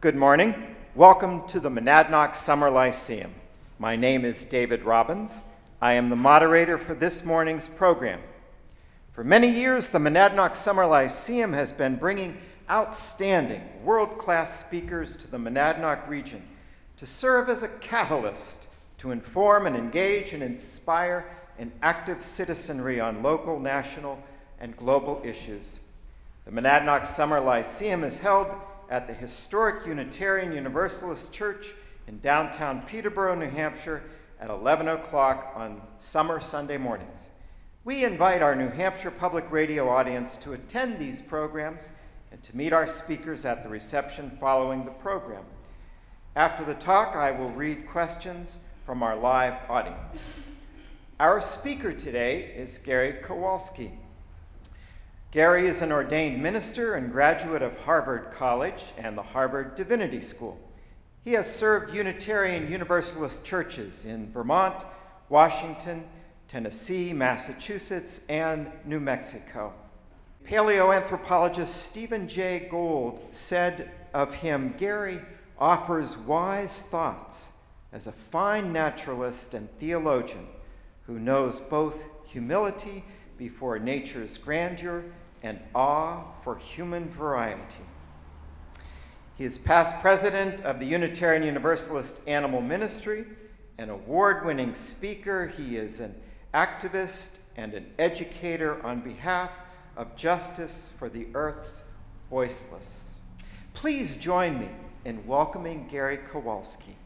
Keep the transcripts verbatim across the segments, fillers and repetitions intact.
Good morning. Welcome to the Monadnock Summer Lyceum. My name is David Robbins. I am the moderator for this morning's program. For many years, the Monadnock Summer Lyceum has been bringing outstanding, world-class speakers to the Monadnock region to serve as a catalyst to inform and engage and inspire an active citizenry on local, national, and global issues. The Monadnock Summer Lyceum is held at the historic Unitarian Universalist Church in downtown Peterborough, New Hampshire at eleven o'clock on summer Sunday mornings. We invite our New Hampshire Public Radio audience to attend these programs and to meet our speakers at the reception following the program. After the talk, I will read questions from our live audience. Our speaker today is Gary Kowalski. Gary is an ordained minister and graduate of Harvard College and the Harvard Divinity School. He has served Unitarian Universalist churches in Vermont, Washington, Tennessee, Massachusetts, and New Mexico. Paleoanthropologist Stephen Jay Gould said of him, "Gary offers wise thoughts as a fine naturalist and theologian who knows both humility before nature's grandeur and awe for human variety." He is past president of the Unitarian Universalist Animal Ministry, an award-winning speaker. He is an activist and an educator on behalf of justice for the earth's voiceless. Please join me in welcoming Gary Kowalski.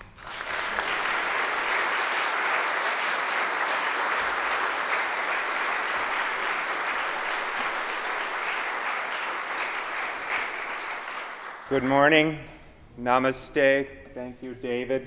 Good morning. Namaste. Thank you, David.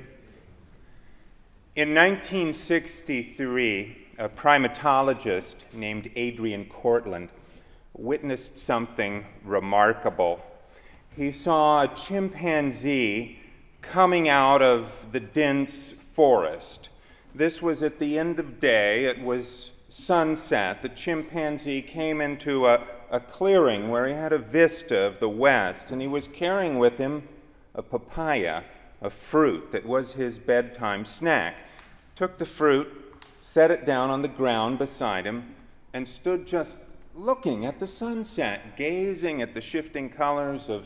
In nineteen sixty-three, a primatologist named Adrian Cortland witnessed something remarkable. He saw a chimpanzee coming out of the dense forest. This was at the end of day. It was sunset. The chimpanzee came into a a clearing where he had a vista of the west, and he was carrying with him a papaya, a fruit that was his bedtime snack. Took the fruit, set it down on the ground beside him, and stood just looking at the sunset, gazing at the shifting colors of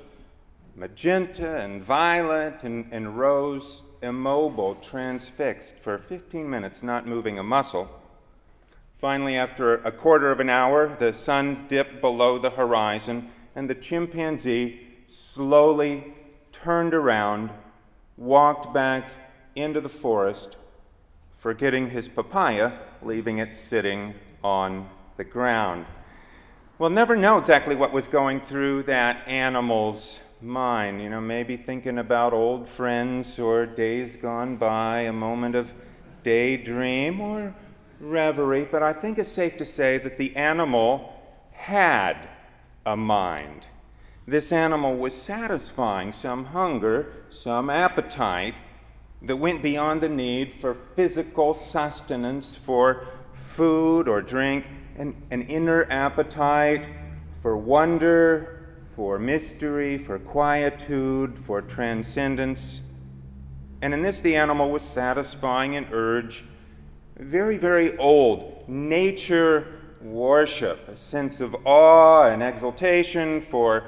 magenta and violet and, and rose, immobile, transfixed for fifteen minutes, not moving a muscle. Finally, after a quarter of an hour, the sun dipped below the horizon, and the chimpanzee slowly turned around, walked back into the forest, forgetting his papaya, leaving it sitting on the ground. We'll never know exactly what was going through that animal's mind. You know, maybe thinking about old friends or days gone by, a moment of daydream or reverie, but I think it's safe to say that the animal had a mind. This animal was satisfying some hunger, some appetite that went beyond the need for physical sustenance, for food or drink, and an inner appetite for wonder, for mystery, for quietude, for transcendence. And in this, the animal was satisfying an urge very, very old, nature worship, a sense of awe and exultation for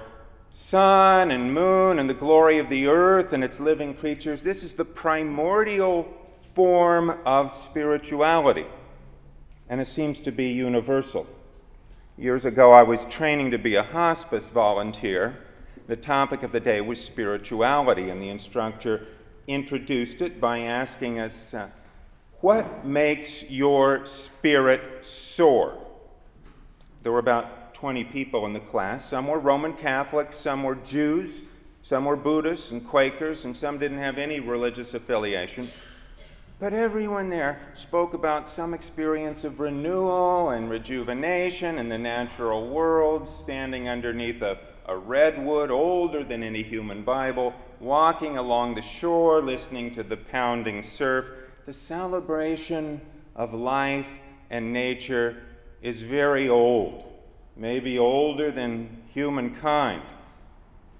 sun and moon and the glory of the earth and its living creatures. This is the primordial form of spirituality, and it seems to be universal. Years ago, I was training to be a hospice volunteer. The topic of the day was spirituality, and the instructor introduced it by asking us, uh, what makes your spirit soar? There were about twenty people in the class. Some were Roman Catholics, some were Jews, some were Buddhists and Quakers, and some didn't have any religious affiliation. But everyone there spoke about some experience of renewal and rejuvenation in the natural world, standing underneath a, a redwood older than any human Bible, walking along the shore, listening to the pounding surf. The celebration of life and nature is very old, maybe older than humankind.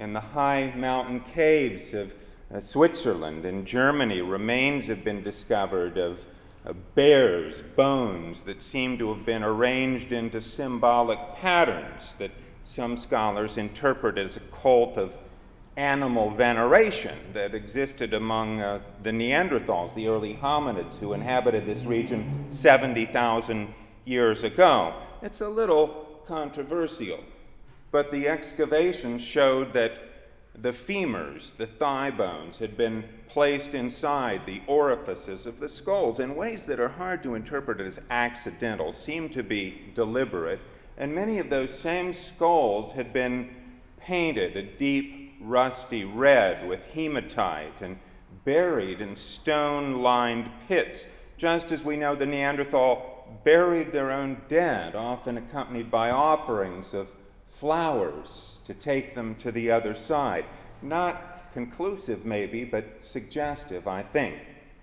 in the high mountain caves of uh, Switzerland and Germany, remains have been discovered of uh, bears' bones that seem to have been arranged into symbolic patterns that some scholars interpret as a cult of animal veneration that existed among uh, the Neanderthals, the early hominids who inhabited this region seventy thousand years ago. It's a little controversial, but the excavations showed that the femurs, the thigh bones, had been placed inside the orifices of the skulls in ways that are hard to interpret as accidental, seem to be deliberate, and many of those same skulls had been painted a deep rusty red with hematite and buried in stone-lined pits, just as we know the Neanderthal buried their own dead, often accompanied by offerings of flowers to take them to the other side. Not conclusive, maybe, but suggestive, I think.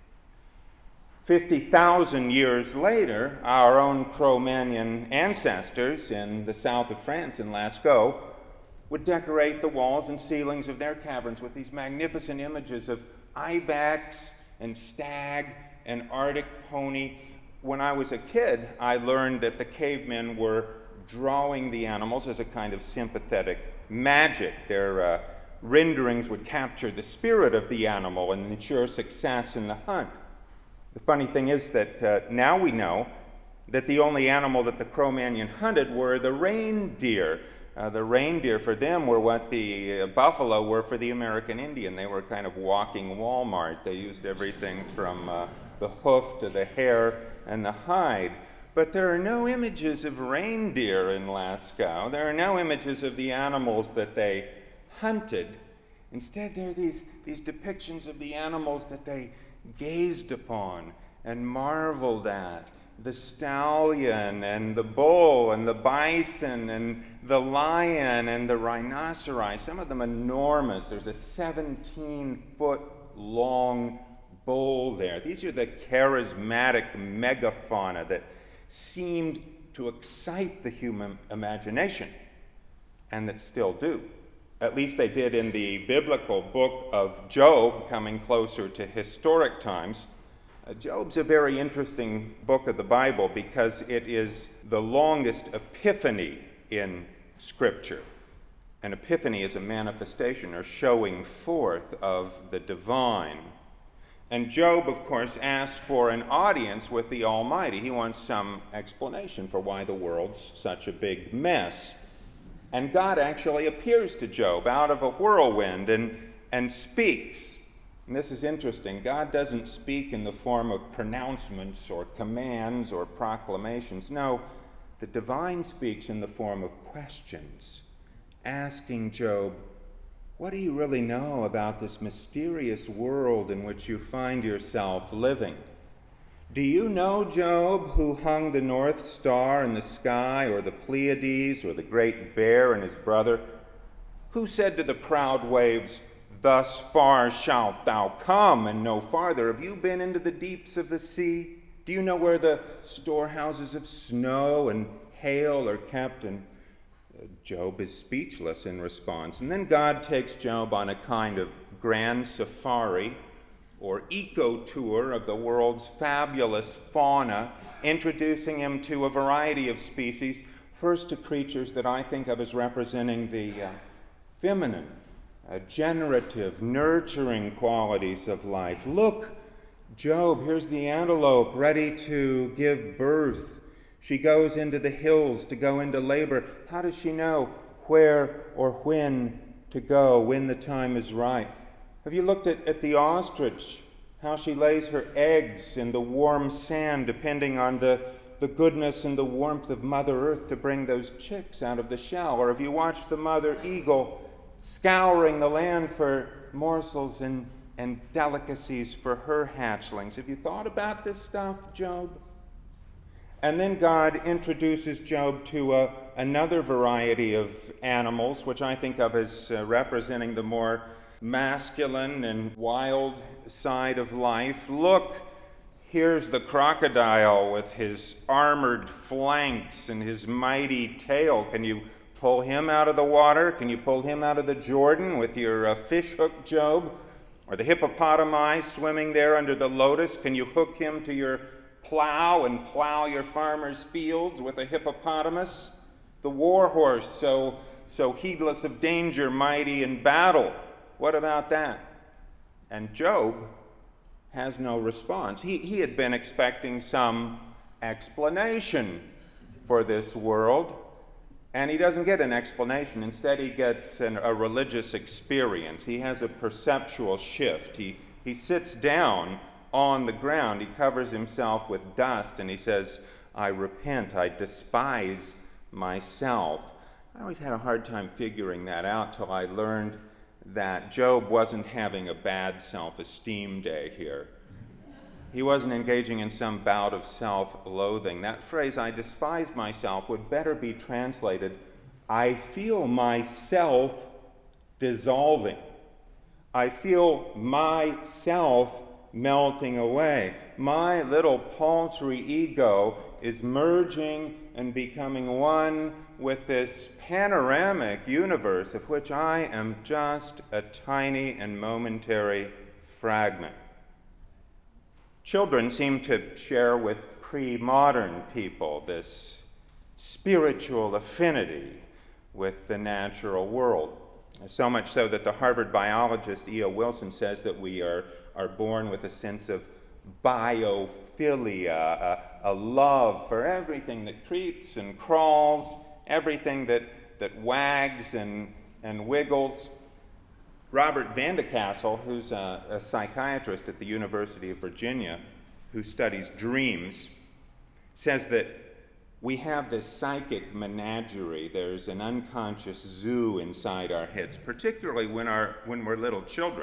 fifty thousand years later, our own Cro-Magnon ancestors in the south of France, in Lascaux, would decorate the walls and ceilings of their caverns with these magnificent images of ibex and stag and Arctic pony. When I was a kid, I learned that the cavemen were drawing the animals as a kind of sympathetic magic. Their uh, renderings would capture the spirit of the animal and ensure success in the hunt. The funny thing is that uh, now we know that the only animal that the Cro-Magnon hunted were the reindeer. Uh, the reindeer for them were what the uh, buffalo were for the American Indian. They were kind of walking Walmart. They used everything from uh, the hoof to the hair and the hide. But there are no images of reindeer in Lascaux. There are no images of the animals that they hunted. Instead, there are these, these depictions of the animals that they gazed upon and marveled at. The stallion and the bull and the bison and the lion and the rhinoceros, some of them enormous. There's a seventeen-foot long bull there. These are the charismatic megafauna that seemed to excite the human imagination, and that still do. At least they did in the biblical book of Job, coming closer to historic times. Uh, Job's a very interesting book of the Bible because it is the longest epiphany in Scripture. An epiphany is a manifestation or showing forth of the divine. And Job, of course, asks for an audience with the Almighty. He wants some explanation for why the world's such a big mess. And God actually appears to Job out of a whirlwind and, and speaks. And this is interesting. God doesn't speak in the form of pronouncements or commands or proclamations. No, the divine speaks in the form of questions, asking Job, what do you really know about this mysterious world in which you find yourself living? Do you know, Job, who hung the North Star in the sky, or the Pleiades, or the Great Bear and his brother? Who said to the proud waves, thus far shalt thou come, and no farther? Have you been into the deeps of the sea? Do you know where the storehouses of snow and hail are kept? And Job is speechless in response. And then God takes Job on a kind of grand safari or eco-tour of the world's fabulous fauna, introducing him to a variety of species, first to creatures that I think of as representing the uh, feminine, uh, generative, nurturing qualities of life. Look, Job, here's the antelope ready to give birth. She goes into the hills to go into labor. How does she know where or when to go, when the time is right? Have you looked at, at the ostrich, how she lays her eggs in the warm sand, depending on the, the goodness and the warmth of Mother Earth to bring those chicks out of the shell? Or have you watched the mother eagle scouring the land for morsels and, and delicacies for her hatchlings? Have you thought about this stuff, Job? And then God introduces Job to a, another variety of animals, which I think of as uh, representing the more masculine and wild side of life. Look, here's the crocodile with his armored flanks and his mighty tail. Can you pull him out of the water? Can you pull him out of the Jordan with your uh, fish hook, Job? Or the hippopotami swimming there under the lotus? Can you hook him to your plow and plow your farmer's fields with a hippopotamus? The war horse, so, so heedless of danger, mighty in battle. What about that? And Job has no response. He, he had been expecting some explanation for this world, and he doesn't get an explanation. Instead, he gets an, a religious experience. He has a perceptual shift. He, he sits down on the ground. He covers himself with dust, and he says, I repent, I despise myself. I always had a hard time figuring that out till I learned that Job wasn't having a bad self-esteem day here. He wasn't engaging in some bout of self-loathing. That phrase, I despise myself, would better be translated, I feel myself dissolving. I feel myself melting away. My little paltry ego is merging and becoming one with this panoramic universe of which I am just a tiny and momentary fragment. Children seem to share with pre-modern people this spiritual affinity with the natural world. So much so that the Harvard biologist E O Wilson says that we are, are born with a sense of biophilia, a, a love for everything that creeps and crawls, everything that, that wags and, and wiggles. Robert Vandecastle, who's a, a psychiatrist at the University of Virginia who studies dreams, says that we have this psychic menagerie. There's an unconscious zoo inside our heads, particularly when, our, when we're little children.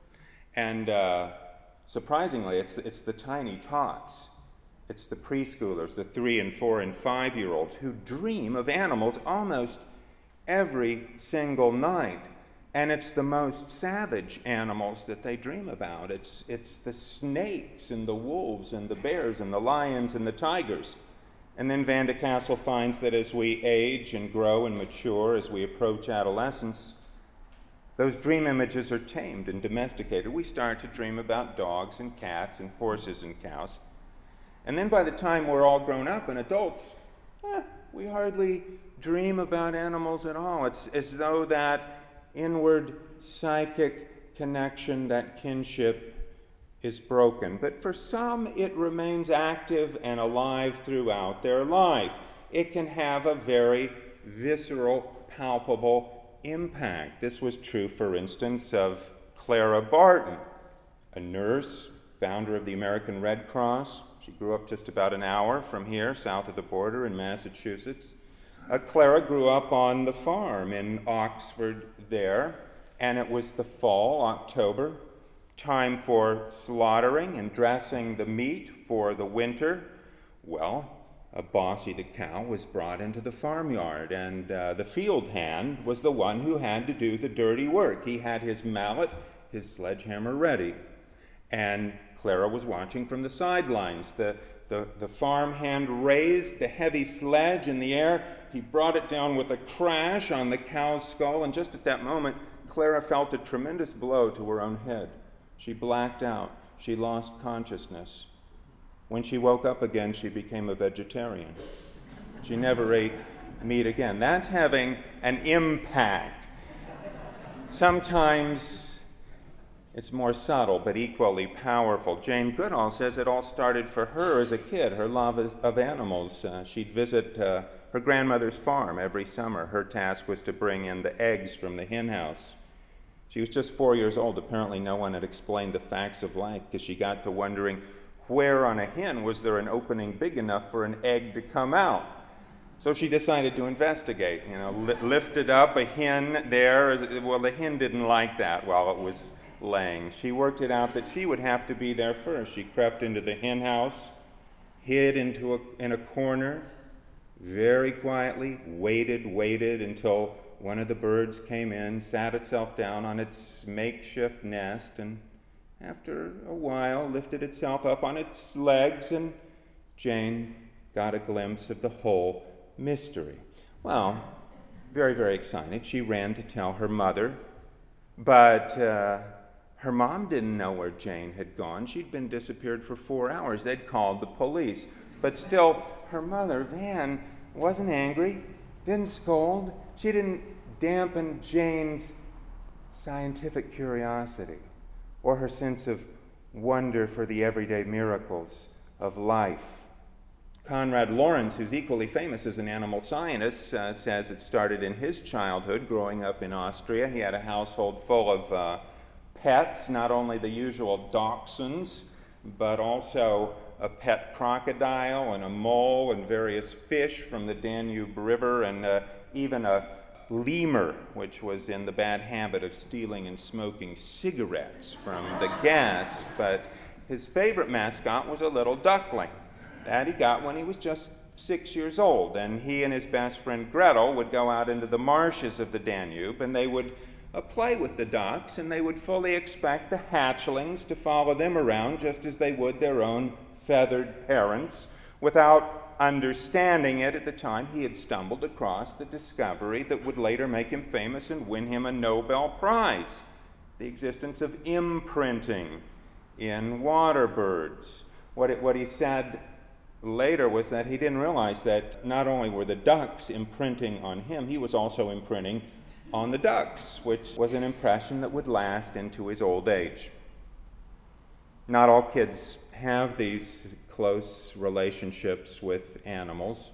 And uh, surprisingly, it's, it's the tiny tots. It's the preschoolers, the three and four and five-year-olds who dream of animals almost every single night. And it's the most savage animals that they dream about. It's, it's the snakes and the wolves and the bears and the lions and the tigers. And then Vandecastle finds that as we age and grow and mature, as we approach adolescence, those dream images are tamed and domesticated. We start to dream about dogs and cats and horses and cows. And then by the time we're all grown up and adults, eh, we hardly dream about animals at all. It's as though that inward psychic connection, that kinship, is broken. But for some, it remains active and alive throughout their life. It can have a very visceral, palpable impact. This was true, for instance, of Clara Barton, a nurse, founder of the American Red Cross. She grew up just about an hour from here, south of the border in Massachusetts. Uh, Clara grew up on the farm in Oxford there, and it was the fall, October, time for slaughtering and dressing the meat for the winter. Well, a Bossy the cow was brought into the farmyard, and uh, the field hand was the one who had to do the dirty work. He had his mallet, his sledgehammer ready, and Clara was watching from the sidelines. The, the, the farm hand raised the heavy sledge in the air. He brought it down with a crash on the cow's skull, and just at that moment, Clara felt a tremendous blow to her own head. She blacked out. She lost consciousness. When she woke up again, she became a vegetarian. She never ate meat again. That's having an impact. Sometimes it's more subtle, but equally powerful. Jane Goodall says it all started for her as a kid, her love of, of animals. Uh, she'd visit uh, her grandmother's farm every summer. Her task was to bring in the eggs from the hen house. She was just four years old. Apparently no one had explained the facts of life because she got to wondering where on a hen was there an opening big enough for an egg to come out. So she decided to investigate, you know, li- lifted up a hen there. Well, the hen didn't like that while it was laying. She worked it out that she would have to be there first. She crept into the hen house, hid into a, in a corner, very quietly, waited, waited until one of the birds came in, sat itself down on its makeshift nest, and after a while lifted itself up on its legs, and Jane got a glimpse of the whole mystery. Well, very, very excited. She ran to tell her mother, but uh, her mom didn't know where Jane had gone. She'd been disappeared for four hours. They'd called the police. But still, her mother, Van, wasn't angry, didn't scold. She didn't dampen Jane's scientific curiosity or her sense of wonder for the everyday miracles of life. Konrad Lorenz, who's equally famous as an animal scientist, uh, says it started in his childhood growing up in Austria. He had a household full of uh, pets, not only the usual dachshunds, but also a pet crocodile and a mole and various fish from the Danube River, and uh, even a lemur, which was in the bad habit of stealing and smoking cigarettes from the guests. But his favorite mascot was a little duckling that he got when he was just six years old. And he and his best friend Gretel would go out into the marshes of the Danube, and they would uh, play with the ducks, and they would fully expect the hatchlings to follow them around just as they would their own feathered parents. Without understanding it at the time, he had stumbled across the discovery that would later make him famous and win him a Nobel Prize: the existence of imprinting in water birds. What, it, what he said later was that he didn't realize that not only were the ducks imprinting on him, he was also imprinting on the ducks, which was an impression that would last into his old age. Not all kids have these close relationships with animals.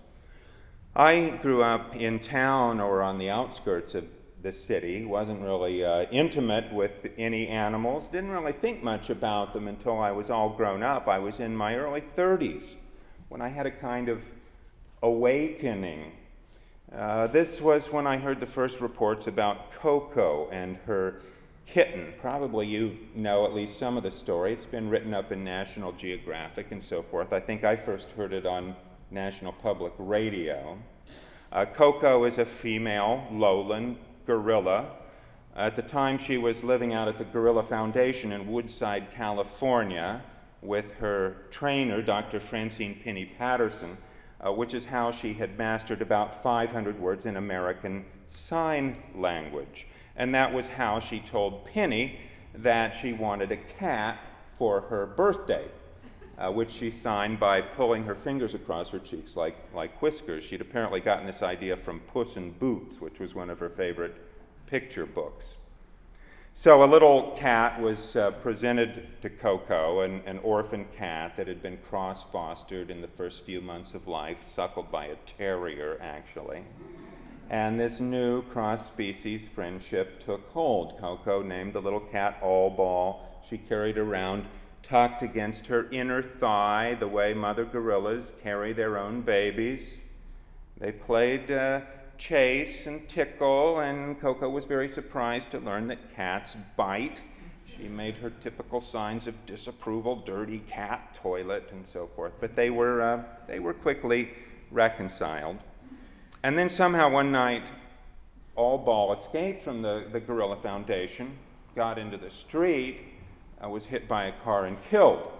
I grew up in town or on the outskirts of the city, wasn't really uh, intimate with any animals, didn't really think much about them until I was all grown up. I was in my early thirties when I had a kind of awakening. Uh, this was when I heard the first reports about Coco and her kitten. Probably you know at least some of the story. It's been written up in National Geographic and so forth. I think I first heard it on National Public Radio. Uh, Coco is a female lowland gorilla. At the time, she was living out at the Gorilla Foundation in Woodside, California, with her trainer, Doctor Francine Penny Patterson, uh, which is how she had mastered about five hundred words in American Sign Language. And that was how she told Penny that she wanted a cat for her birthday, uh, which she signed by pulling her fingers across her cheeks like, like whiskers. She'd apparently gotten this idea from Puss in Boots, which was one of her favorite picture books. So a little cat was uh, presented to Coco, an, an orphan cat that had been cross-fostered in the first few months of life, suckled by a terrier, actually. And this new cross-species friendship took hold. Coco named the little cat All Ball. She carried around tucked against her inner thigh the way mother gorillas carry their own babies. They played uh, chase and tickle, and Coco was very surprised to learn that cats bite. She made her typical signs of disapproval: dirty cat, toilet, and so forth. But they were, uh, they were quickly reconciled. And then somehow one night, All Ball escaped from the, the Gorilla Foundation, got into the street, uh, was hit by a car and killed.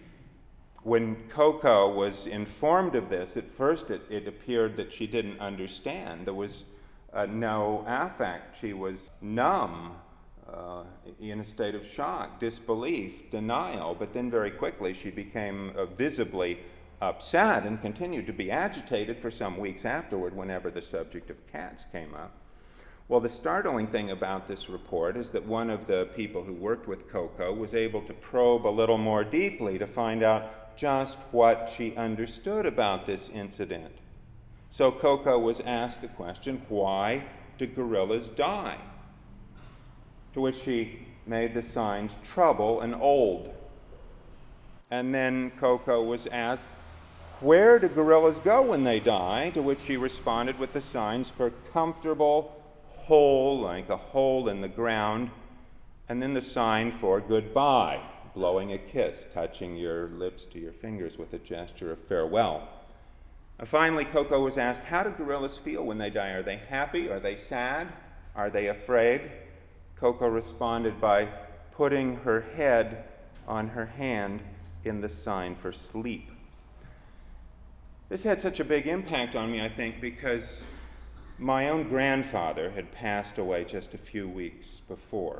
When Coco was informed of this, at first it, it appeared that she didn't understand. There was uh, no affect. She was numb, uh, in a state of shock, disbelief, denial. But then very quickly she became uh, visibly upset and continued to be agitated for some weeks afterward whenever the subject of cats came up. Well, the startling thing about this report is that one of the people who worked with Coco was able to probe a little more deeply to find out just what she understood about this incident. So Coco was asked the question, why do gorillas die? To which she made the signs trouble and old. And then Coco was asked, where do gorillas go when they die? To which she responded with the signs for comfortable, hole, like a hole in the ground, and then the sign for goodbye, blowing a kiss, touching your lips to your fingers with a gesture of farewell. Uh, finally, Coco was asked, how do gorillas feel when they die? Are they happy? Are they sad? Are they afraid? Coco responded by putting her head on her hand in the sign for sleep. This had such a big impact on me, I think, because My own grandfather had passed away just a few weeks before.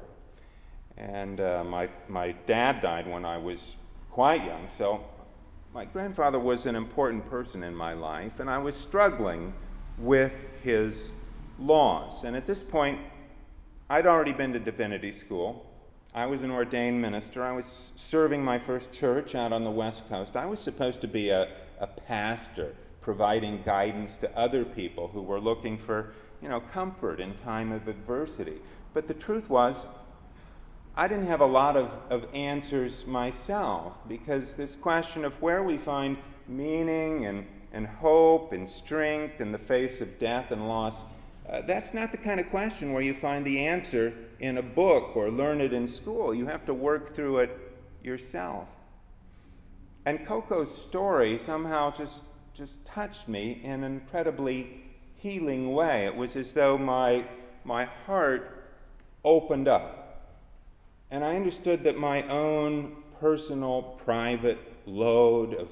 And uh, my, my dad died when I was quite young, so my grandfather was an important person in my life, and I was struggling with his loss. And at this point, I'd already been to divinity school. I was an ordained minister. I was serving my first church out on the West Coast. I was supposed to be a, a pastor, providing guidance to other people who were looking for, you know, comfort in time of adversity. But the truth was, I didn't have a lot of, of answers myself, because this question of where we find meaning and, and hope and strength in the face of death and loss, uh, that's not the kind of question where you find the answer in a book or learn it in school. You have to work through it yourself. And Coco's story somehow just, just touched me in an incredibly healing way. It was as though my, my heart opened up. And I understood that my own personal, private load of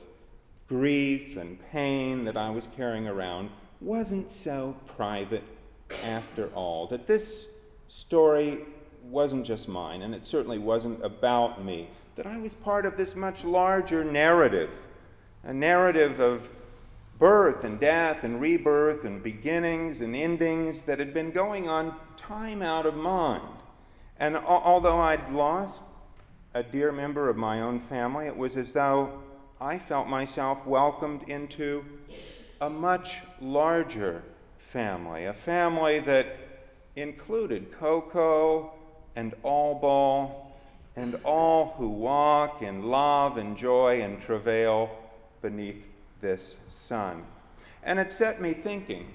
grief and pain that I was carrying around wasn't so private after all. That this story wasn't just mine, and it certainly wasn't about me. That I was part of this much larger narrative, a narrative of birth and death and rebirth and beginnings and endings that had been going on time out of mind. And although I'd lost a dear member of my own family, it was as though I felt myself welcomed into a much larger family, a family that included Coco and Albal and all who walk in love and joy and travail beneath this sun. And it set me thinking,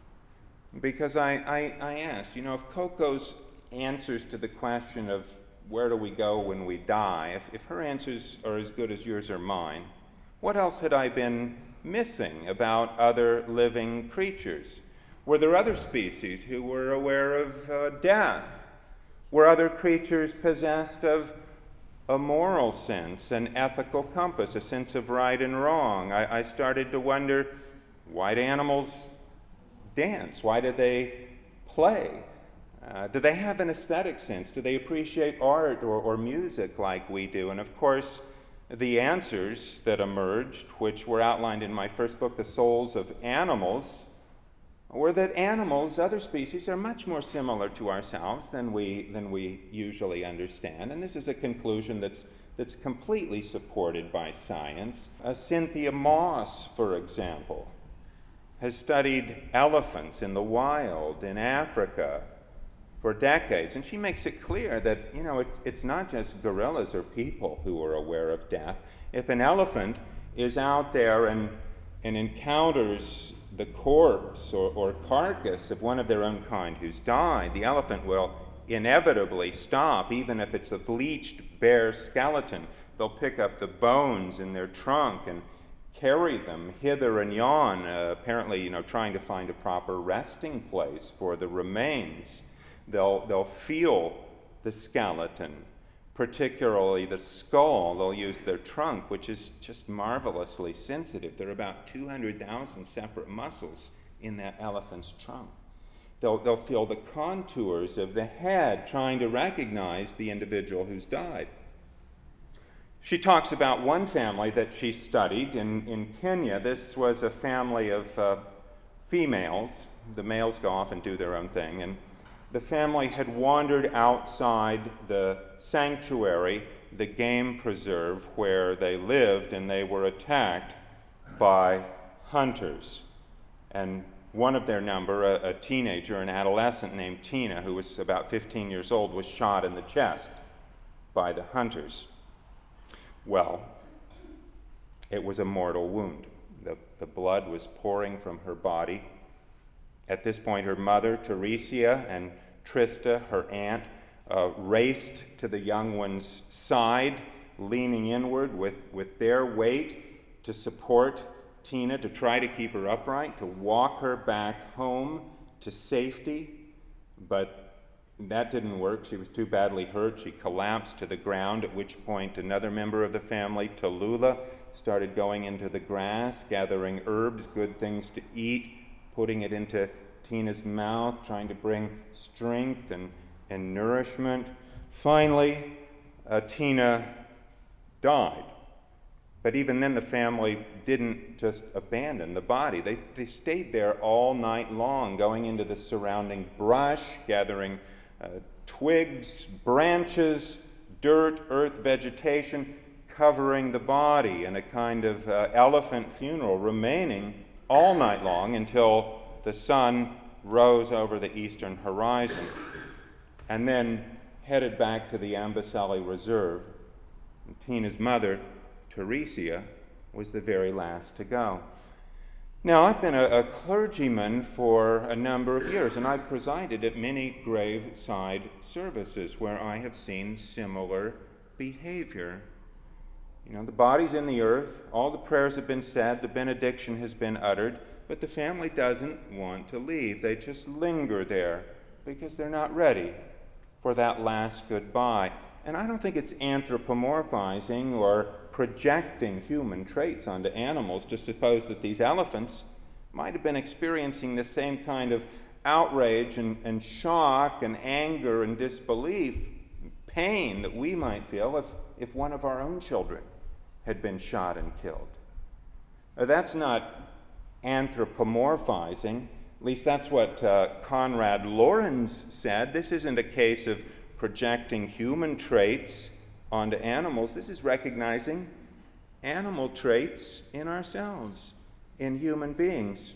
because I, I, I asked, you know, if Coco's answers to the question of where do we go when we die, if, if her answers are as good as yours or mine, what else had I been missing about other living creatures? Were there other species who were aware of uh, death? Were other creatures possessed of a moral sense, an ethical compass, a sense of right and wrong? I, I started to wonder, why do animals dance? Why do they play? Uh, do they have an aesthetic sense? Do they appreciate art or, or music like we do? And of course, the answers that emerged, which were outlined in my first book, The Souls of Animals, were that animals, other species, are much more similar to ourselves than we, than we usually understand. And this is a conclusion that's, that's completely supported by science. Uh, Cynthia Moss, for example, has studied elephants in the wild in Africa for decades, and she makes it clear that, you know, it's, it's not just gorillas or people who are aware of death. If an elephant is out there and, and encounters the corpse or, or carcass of one of their own kind who's died, the elephant will inevitably stop, even if it's a bleached, bare skeleton. They'll pick up the bones in their trunk and carry them hither and yon, uh, apparently, you know, trying to find a proper resting place for the remains. They'll, they'll feel the skeleton, particularly the skull. They'll use their trunk, which is just marvelously sensitive. There are about two hundred thousand separate muscles in that elephant's trunk. They'll, they'll feel the contours of the head, trying to recognize the individual who's died. She talks about one family that she studied in, in Kenya. This was a family of uh, females. The males go off and do their own thing. And the family had wandered outside the sanctuary, the game preserve where they lived, and they were attacked by hunters. And one of their number, a, a teenager, an adolescent named Tina, who was about fifteen years old, was shot in the chest by the hunters. Well, it was a mortal wound. The, the blood was pouring from her body. At this point, her mother, Teresia, and Trista, her aunt, uh, raced to the young one's side, leaning inward with, with their weight to support Tina, to try to keep her upright, to walk her back home to safety. But that didn't work. She was too badly hurt. She collapsed to the ground, at which point another member of the family, Tallulah, started going into the grass, gathering herbs, good things to eat, putting it into Tina's mouth, trying to bring strength and, and nourishment. Finally, uh, Tina died. But even then, the family didn't just abandon the body. They, they stayed there all night long, going into the surrounding brush, gathering uh, twigs, branches, dirt, earth, vegetation, covering the body in a kind of uh, elephant funeral, remaining all night long until the sun rose over the eastern horizon, and then headed back to the Amboseli Reserve. And Tina's mother, Teresia, was the very last to go. Now, I've been a, a clergyman for a number of years, and I've presided at many graveside services where I have seen similar behavior. You know, the body's in the earth, all the prayers have been said, the benediction has been uttered, but the family doesn't want to leave. They just linger there because they're not ready for that last goodbye. And I don't think it's anthropomorphizing or projecting human traits onto animals to suppose that these elephants might have been experiencing the same kind of outrage and, and shock and anger and disbelief, pain that we might feel if, if one of our own children had been shot and killed. Now, that's not anthropomorphizing. At least that's what uh, Konrad Lorenz said. This isn't a case of projecting human traits onto animals. This is recognizing animal traits in ourselves, in human beings.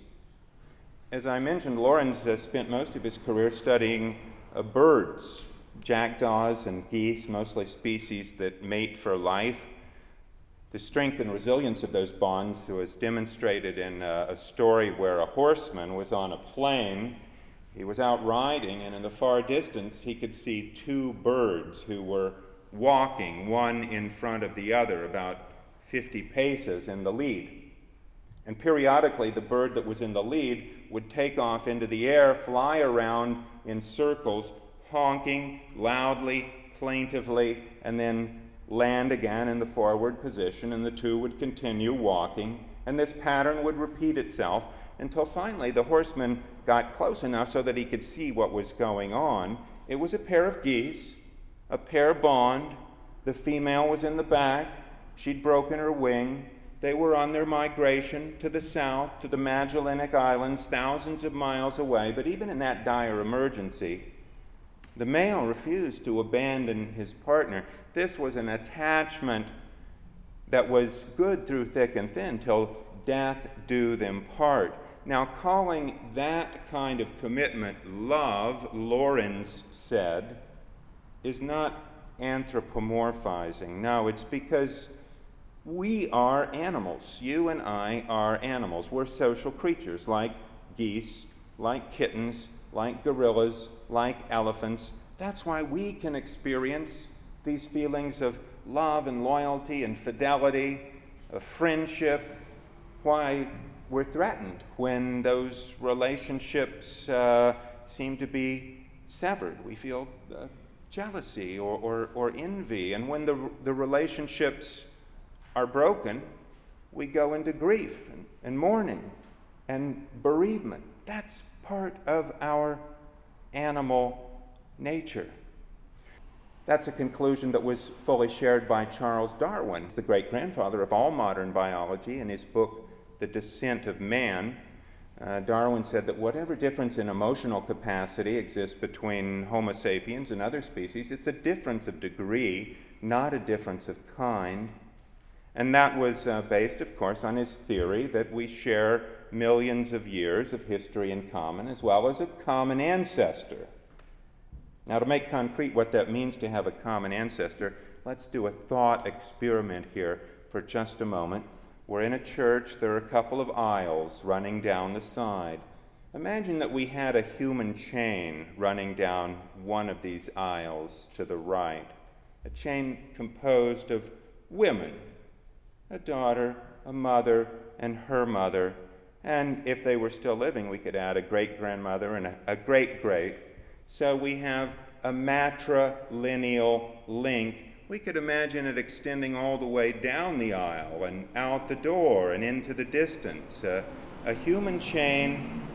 As I mentioned, Lorenz uh, spent most of his career studying uh, birds, jackdaws and geese, mostly species that mate for life. The strength and resilience of those bonds was demonstrated in uh, a story where a horseman was on a plain. He was out riding, and in the far distance he could see two birds who were walking, one in front of the other, about fifty paces in the lead. And periodically the bird that was in the lead would take off into the air, fly around in circles, honking loudly, plaintively, and then land again in the forward position, and the two would continue walking, and this pattern would repeat itself until finally the horseman got close enough so that he could see what was going on. It was a pair of geese, a pair bond. The female was in the back. She'd broken her wing. They were on their migration to the south, to the Magellanic Islands, thousands of miles away. But even in that dire emergency, the male refused to abandon his partner. This was an attachment that was good through thick and thin till death do them part. Now, calling that kind of commitment love, Lorenz said, is not anthropomorphizing. No, it's because we are animals. You and I are animals. We're social creatures like geese, like kittens, like gorillas, like elephants. That's why we can experience these feelings of love and loyalty and fidelity, of friendship, why we're threatened when those relationships uh, seem to be severed. We feel uh, jealousy or, or, or envy. And when the, the relationships are broken, we go into grief and, and mourning and bereavement. That's part of our animal nature. That's a conclusion that was fully shared by Charles Darwin, the great-grandfather of all modern biology. In his book, The Descent of Man, uh, Darwin said that whatever difference in emotional capacity exists between Homo sapiens and other species, it's a difference of degree, not a difference of kind. And that was uh, based, of course, on his theory that we share millions of years of history in common, as well as a common ancestor. Now, to make concrete what that means to have a common ancestor, let's do a thought experiment here for just a moment. We're in a church. There are a couple of aisles running down the side. Imagine that we had a human chain running down one of these aisles to the right, a chain composed of women, a daughter, a mother, and her mother. And if they were still living, we could add a great-grandmother and a, a great-great. So we have a matrilineal link. We could imagine it extending all the way down the aisle and out the door and into the distance. Uh, a human chain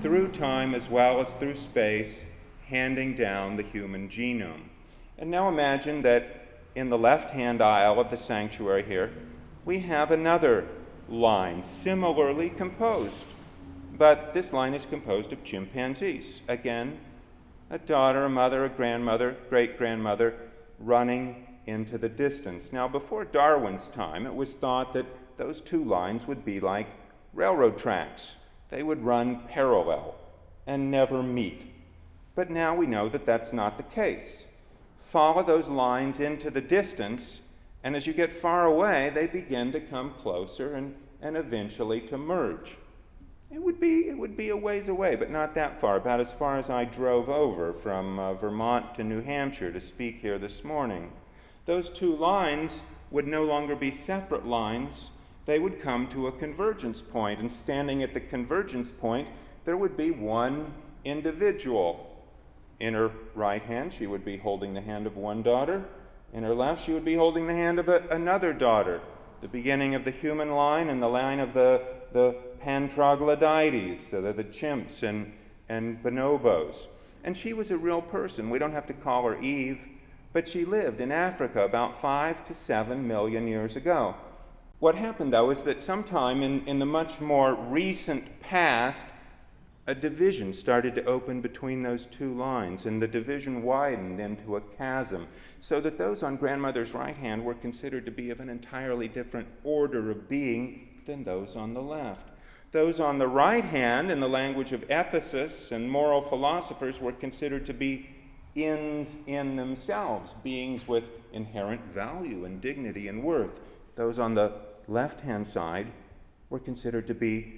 through time as well as through space, handing down the human genome. And now imagine that in the left-hand aisle of the sanctuary here, we have another line similarly composed. But this line is composed of chimpanzees. Again, a daughter, a mother, a grandmother, great-grandmother running into the distance. Now, before Darwin's time, it was thought that those two lines would be like railroad tracks. They would run parallel and never meet. But now we know that that's not the case. Follow those lines into the distance, and as you get far away, they begin to come closer and, and eventually to merge. It would be it would be a ways away, but not that far, about as far as I drove over from uh, Vermont to New Hampshire to speak here this morning. Those two lines would no longer be separate lines. They would come to a convergence point, and standing at the convergence point, there would be one individual. In her right hand, she would be holding the hand of one daughter. In her left, she would be holding the hand of a, another daughter. The beginning of the human line and the line of the, the Pantroglodytes, so they're the chimps and, and bonobos. And she was a real person. We don't have to call her Eve, but she lived in Africa about five to seven million years ago. What happened, though, is that sometime in, in the much more recent past, a division started to open between those two lines, and the division widened into a chasm, so that those on grandmother's right hand were considered to be of an entirely different order of being than those on the left. Those on the right hand, in the language of ethicists and moral philosophers, were considered to be ends in themselves, beings with inherent value and dignity and worth. Those on the left-hand side were considered to be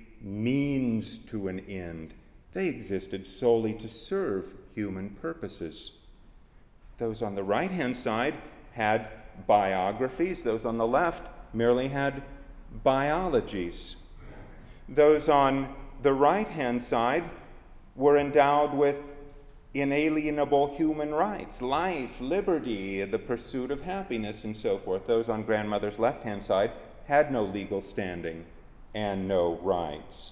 means to an end. They existed solely to serve human purposes. Those on the right-hand side had biographies. Those on the left merely had biologies. Those on the right-hand side were endowed with inalienable human rights, life, liberty, the pursuit of happiness, and so forth. Those on grandmother's left-hand side had no legal standing and no rights.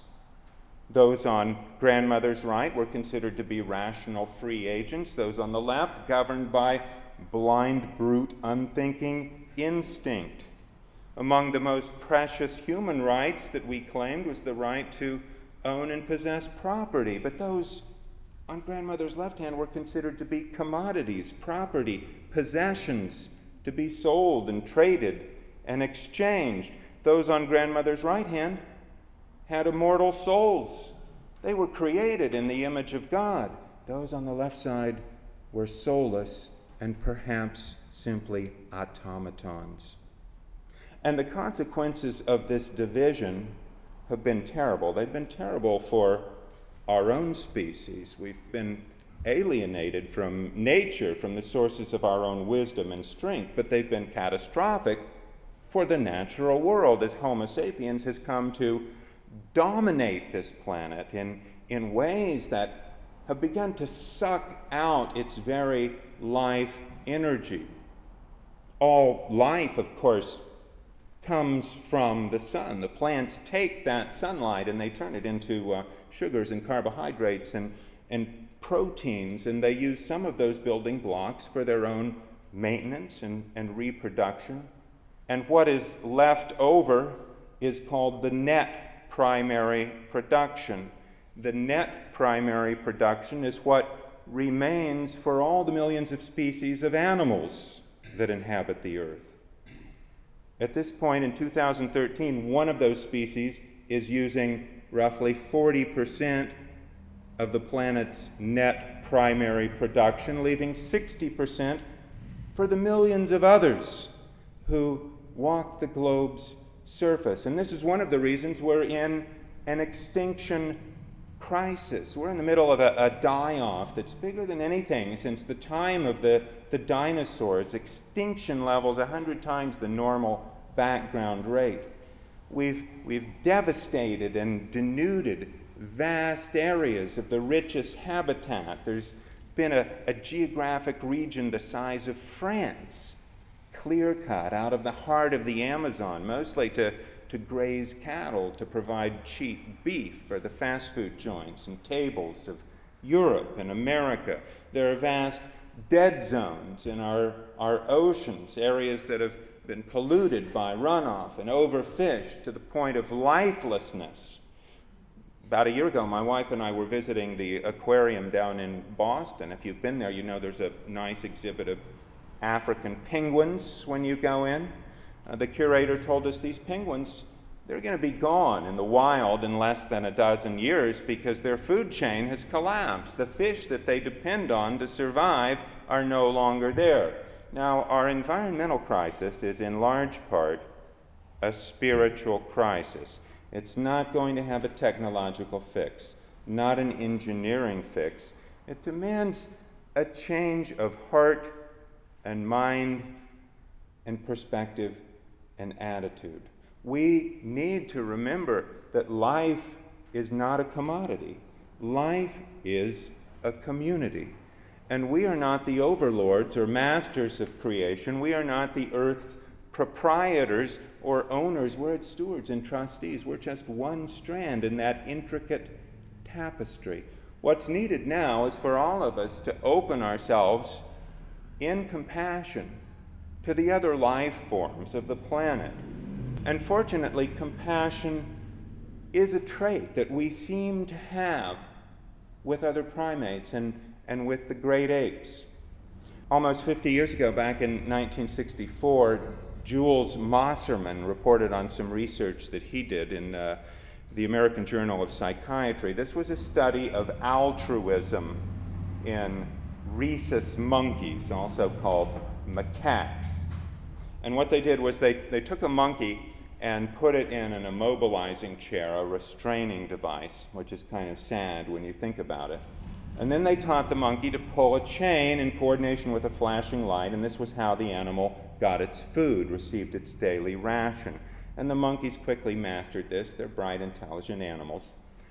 Those on grandmother's right were considered to be rational free agents. Those on the left governed by blind, brute, unthinking instinct. Among the most precious human rights that we claimed was the right to own and possess property. But those on grandmother's left hand were considered to be commodities, property, possessions, to be sold and traded and exchanged. Those on grandmother's right hand had immortal souls. They were created in the image of God. Those on the left side were soulless and perhaps simply automatons. And the consequences of this division have been terrible. They've been terrible for our own species. We've been alienated from nature, from the sources of our own wisdom and strength, but they've been catastrophic for the natural world as Homo sapiens has come to dominate this planet in, in ways that have begun to suck out its very life energy. All life, of course, comes from the sun. The plants take that sunlight and they turn it into uh, sugars and carbohydrates and, and proteins, and they use some of those building blocks for their own maintenance and, and reproduction. And what is left over is called the net primary production. The net primary production is what remains for all the millions of species of animals that inhabit the earth. At this point in two thousand thirteen, one of those species is using roughly forty percent of the planet's net primary production, leaving sixty percent for the millions of others who walk the globe's surface. And this is one of the reasons we're in an extinction crisis. We're in the middle of a, a die-off that's bigger than anything since the time of the, the dinosaurs. Extinction levels a hundred times the normal background rate. We've, we've devastated and denuded vast areas of the richest habitat. There's been a, a geographic region the size of France clear-cut out of the heart of the Amazon, mostly to, to to graze cattle, to provide cheap beef for the fast food joints and tables of Europe and America. There are vast dead zones in our, our oceans, areas that have been polluted by runoff and overfished to the point of lifelessness. About a year ago, my wife and I were visiting the aquarium down in Boston. If you've been there, you know there's a nice exhibit of African penguins when you go in. Uh, the curator told us these penguins, they're going to be gone in the wild in less than a dozen years because their food chain has collapsed. The fish that they depend on to survive are no longer there. Now, our environmental crisis is in large part a spiritual crisis. It's not going to have a technological fix, not an engineering fix. It demands a change of heart and mind and perspective and attitude. We need to remember that life is not a commodity. Life is a community. And we are not the overlords or masters of creation. We are not the earth's proprietors or owners. We're its stewards and trustees. We're just one strand in that intricate tapestry. What's needed now is for all of us to open ourselves in compassion to the other life forms of the planet. And fortunately, compassion is a trait that we seem to have with other primates and, and with the great apes. Almost fifty years ago, back in nineteen sixty-four, Jules Mosserman reported on some research that he did in uh, the American Journal of Psychiatry. This was a study of altruism in rhesus monkeys, also called macaques. And what they did was they, they took a monkey and put it in an immobilizing chair, a restraining device, which is kind of sad when you think about it. And then they taught the monkey to pull a chain in coordination with a flashing light, and this was how the animal got its food, received its daily ration. And the monkeys quickly mastered this. They're bright, intelligent animals.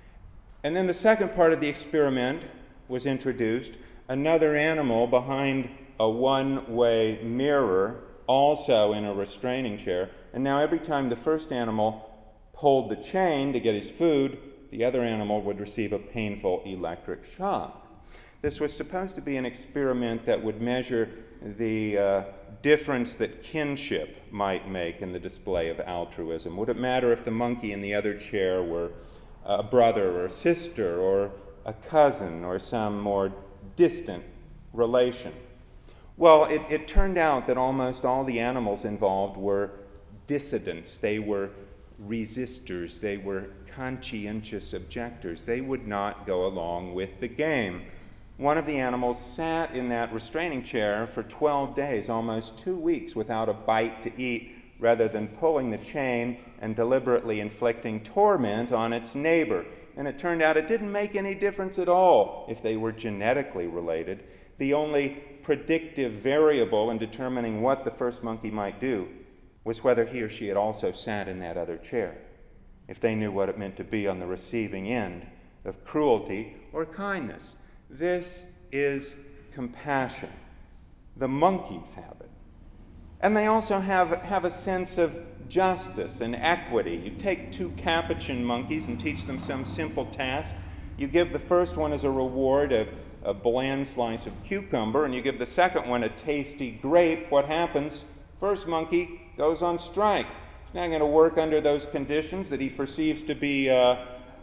And then the second part of the experiment was introduced. Another animal behind a one-way mirror, also in a restraining chair. And now every time the first animal pulled the chain to get his food, the other animal would receive a painful electric shock. This was supposed to be an experiment that would measure the uh, difference that kinship might make in the display of altruism. Would it matter if the monkey in the other chair were a brother or a sister or a cousin or some more distant relation? Well, it, it turned out that almost all the animals involved were dissidents. They were resistors. They were conscientious objectors. They would not go along with the game. One of the animals sat in that restraining chair for twelve days, almost two weeks, without a bite to eat, rather than pulling the chain and deliberately inflicting torment on its neighbor. And it turned out it didn't make any difference at all if they were genetically related. The only predictive variable in determining what the first monkey might do was whether he or she had also sat in that other chair, if they knew what it meant to be on the receiving end of cruelty or kindness. This is compassion. The monkeys have it. And they also have, have a sense of justice and equity. You take two capuchin monkeys and teach them some simple task. You give the first one as a reward a, a bland slice of cucumber, and you give the second one a tasty grape. What happens? First monkey goes on strike. He's not going to work under those conditions that he perceives to be uh,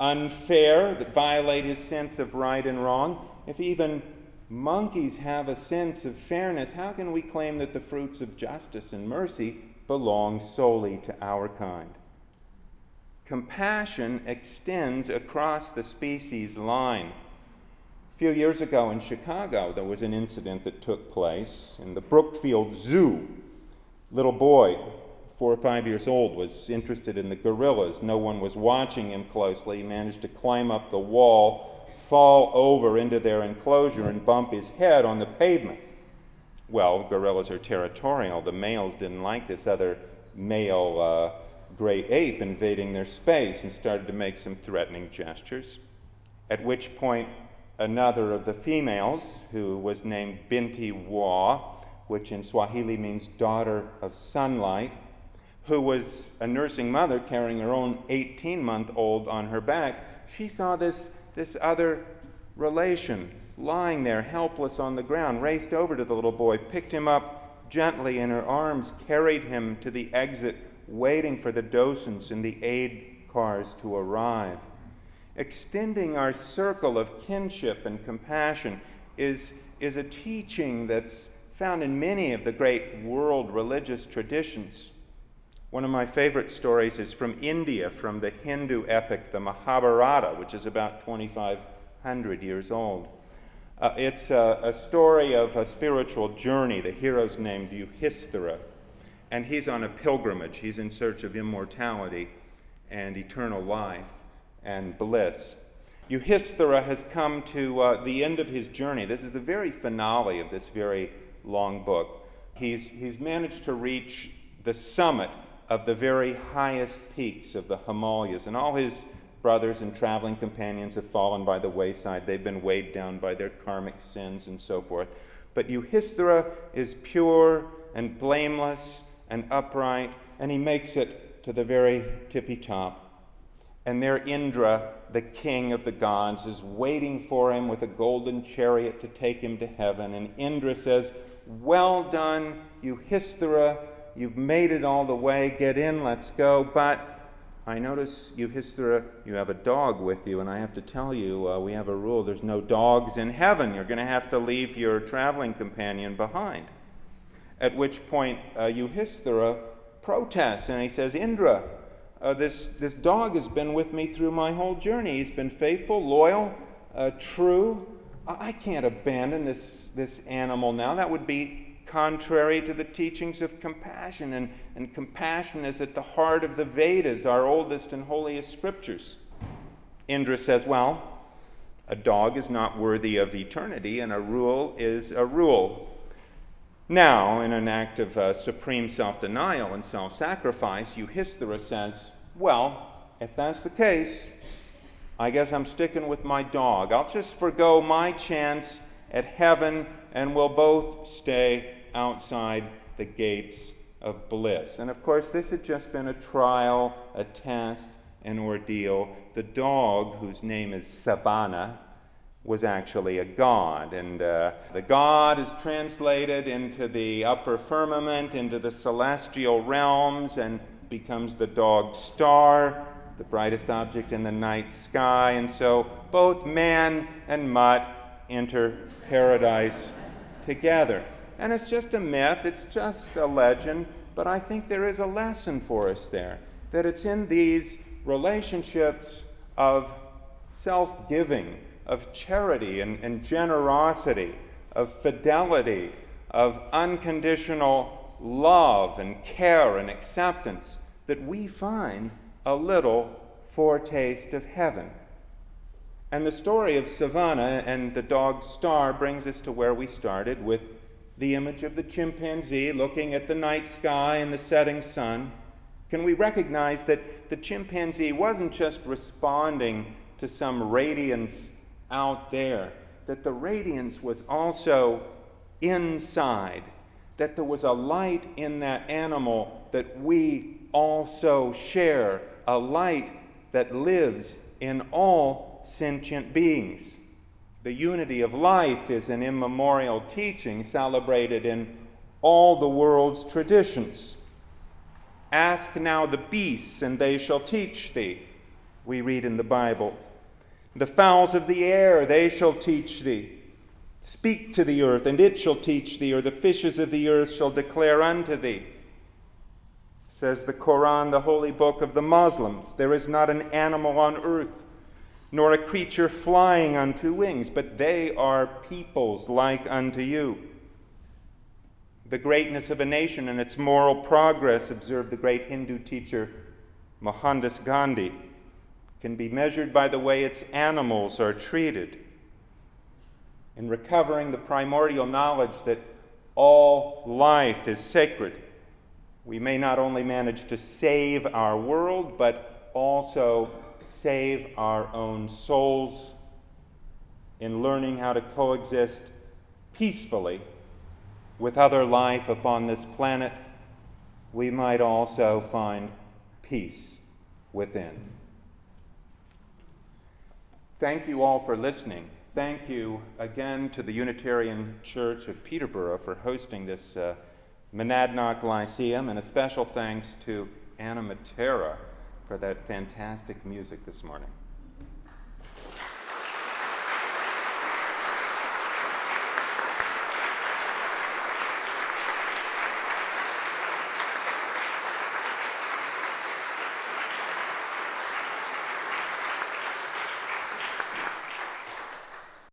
unfair, that violate his sense of right and wrong. If even monkeys have a sense of fairness, how can we claim that the fruits of justice and mercy belong solely to our kind? Compassion extends across the species line. A few years ago in Chicago, there was an incident that took place in the Brookfield Zoo. Little boy, four or five years old, was interested in the gorillas. No one was watching him closely. He managed to climb up the wall, fall over into their enclosure, and bump his head on the pavement. Well, gorillas are territorial. The males didn't like this other male uh, great ape invading their space and started to make some threatening gestures, at which point another of the females, who was named Binti Wa, which in Swahili means daughter of sunlight, who was a nursing mother carrying her own eighteen-month-old on her back, she saw this, this other relation lying there helpless on the ground, raced over to the little boy, picked him up gently in her arms, carried him to the exit, waiting for the docents and the aid cars to arrive. Extending our circle of kinship and compassion is, is a teaching that's found in many of the great world religious traditions. One of my favorite stories is from India, from the Hindu epic, the Mahabharata, which is about twenty-five hundred years old. Uh, it's a, a story of a spiritual journey. The hero's named Yudhishthira, and he's on a pilgrimage. He's in search of immortality and eternal life and bliss. Yudhishthira has come to uh, the end of his journey. This is the very finale of this very long book. He's, he's managed to reach the summit of the very highest peaks of the Himalayas, and all his brothers and traveling companions have fallen by the wayside. They've been weighed down by their karmic sins and so forth. But Yudhishthira is pure and blameless and upright, and he makes it to the very tippy top. And there Indra, the king of the gods, is waiting for him with a golden chariot to take him to heaven. And Indra says, "Well done, Yudhishthira. You've made it all the way. Get in, let's go. But I notice, Yudhishthira, you have a dog with you, and I have to tell you, uh, we have a rule. There's no dogs in heaven. You're going to have to leave your traveling companion behind." At which point, uh, Yudhishthira protests, and he says, "Indra, uh, this, this dog has been with me through my whole journey. He's been faithful, loyal, uh, true. I, I can't abandon this, this animal now. That would be contrary to the teachings of compassion, and, and compassion is at the heart of the Vedas, our oldest and holiest scriptures." Indra says, "Well, a dog is not worthy of eternity, and a rule is a rule." Now, in an act of uh, supreme self-denial and self-sacrifice, Yudhishthira says, "Well, if that's the case, I guess I'm sticking with my dog. I'll just forgo my chance at heaven, and we'll both stay outside the gates of bliss." And of course, this had just been a trial, a test, an ordeal. The dog, whose name is Savana, was actually a god. And uh, the god is translated into the upper firmament, into the celestial realms, and becomes the dog star, the brightest object in the night sky. And so both man and mutt enter paradise together. And it's just a myth, it's just a legend, but I think there is a lesson for us there, that it's in these relationships of self-giving, of charity and, and generosity, of fidelity, of unconditional love and care and acceptance, that we find a little foretaste of heaven. And the story of Savana and the dog Star brings us to where we started, with the image of the chimpanzee looking at the night sky and the setting sun. Can we recognize that the chimpanzee wasn't just responding to some radiance out there, that the radiance was also inside, that there was a light in that animal that we also share, a light that lives in all sentient beings. The unity of life is an immemorial teaching celebrated in all the world's traditions. "Ask now the beasts, and they shall teach thee," we read in the Bible. "The fowls of the air, they shall teach thee. Speak to the earth, and it shall teach thee, or the fishes of the earth shall declare unto thee." Says the Quran, the holy book of the Muslims, "There is not an animal on earth, nor a creature flying on two wings, but they are peoples like unto you." The greatness of a nation and its moral progress, observed the great Hindu teacher Mohandas Gandhi, can be measured by the way its animals are treated. In recovering the primordial knowledge that all life is sacred, we may not only manage to save our world, but also save our own souls in learning how to coexist peacefully with other life upon this planet, we might also find peace within. Thank you all for listening. Thank you again to the Unitarian Church of Peterborough for hosting this uh, Monadnock Lyceum, and a special thanks to Anna Matera for that fantastic music this morning.